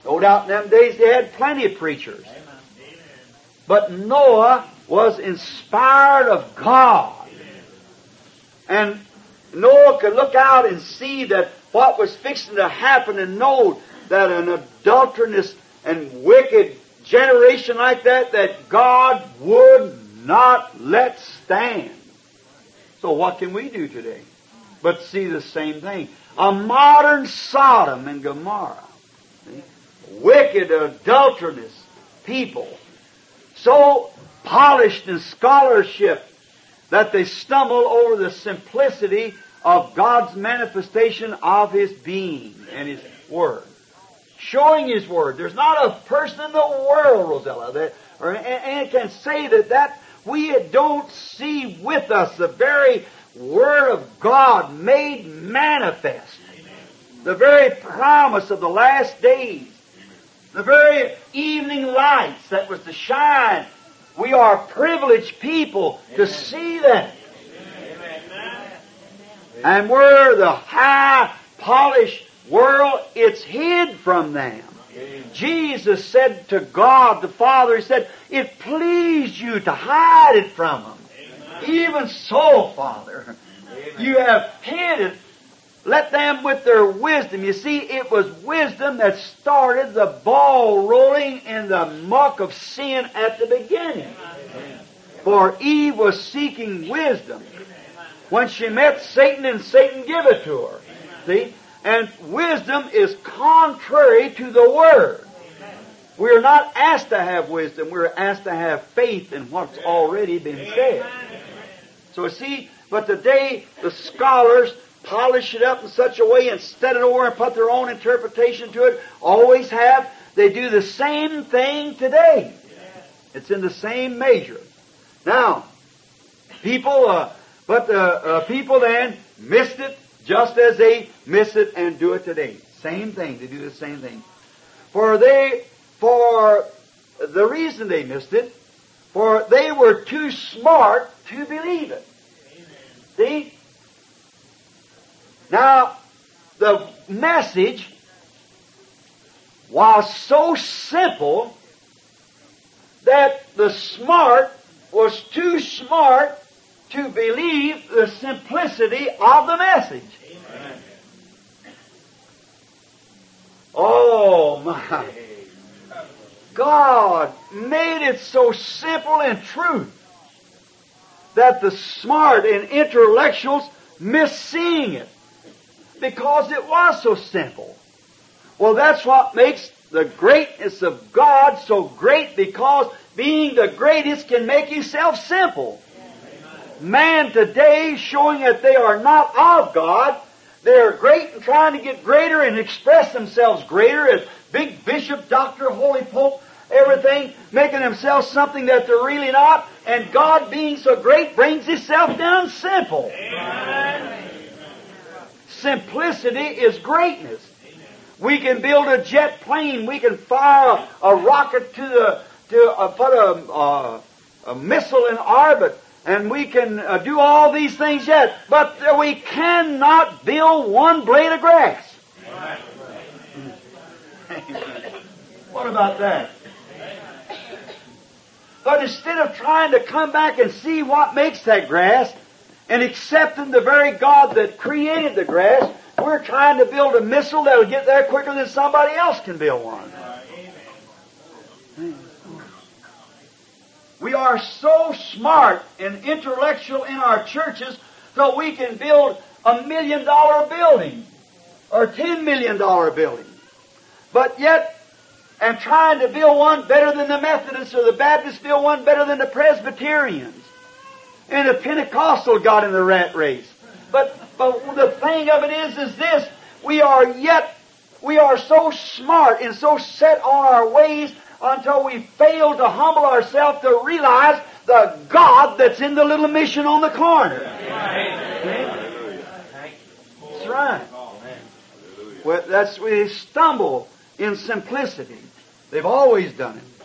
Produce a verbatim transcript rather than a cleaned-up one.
No doubt in them days they had plenty of preachers. But Noah was inspired of God. And Noah could look out and see that what was fixing to happen and know that an adulterous and wicked generation like that, that God would not let stand. So what can we do today but see the same thing? A modern Sodom and Gomorrah. See? Wicked, adulterous people. So polished in scholarship that they stumble over the simplicity of God's manifestation of His being and His Word. Showing His Word. There's not a person in the world, Rosella, that or, and, and can say that, that we don't see with us the very Word of God made manifest. The very promise of the last days. The very evening lights that was to shine. We are privileged people to see that. And where the high, polished world, it's hid from them. Jesus said to God the Father, He said, it pleased you to hide it from them. Even so, Father, you have hid it. Let them with their wisdom. You see, it was wisdom that started the ball rolling in the muck of sin at the beginning. For Eve was seeking wisdom when she met Satan, and Satan gave it to her. See? And wisdom is contrary to the Word. We are not asked to have wisdom. We are asked to have faith in what's already been said. So see, but today the scholars polish it up in such a way and set it over and put their own interpretation to it. Always have. They do the same thing today. It's in the same measure. Now, people, uh, but the uh, people then missed it just as they miss it and do it today. Same thing. They do the same thing. For they, for the reason they missed it, for they were too smart to believe it. See? Now, the message was so simple that the smart was too smart to believe the simplicity of the message. Amen. Oh, my. God made it so simple in truth that the smart and intellectuals miss seeing it. Because it was so simple. Well, that's what makes the greatness of God so great, because being the greatest can make Himself simple. Man today showing that they are not of God, they are great and trying to get greater and express themselves greater as big bishop, doctor, holy pope, everything, making themselves something that they're really not, and God being so great brings Himself down simple. Amen. Simplicity is greatness. We can build a jet plane. We can fire a, a rocket to the to uh, put a, uh, a missile in orbit, and we can uh, do all these things yet. But uh, we cannot build one blade of grass. What about that? But instead of trying to come back and see what makes that grass, and accepting the very God that created the grass, we're trying to build a missile that'll get there quicker than somebody else can build one. We are so smart and intellectual in our churches that we can build a million dollar building or ten million dollar building. But yet, and trying to build one better than the Methodists or the Baptists build one better than the Presbyterians. And the Pentecostal got in the rat race. But, but the thing of it is, is this. We are yet, we are so smart and so set on our ways until we fail to humble ourselves to realize the God that's in the little mission on the corner. Amen. That's right. Well, that's where they stumble in simplicity. They've always done it.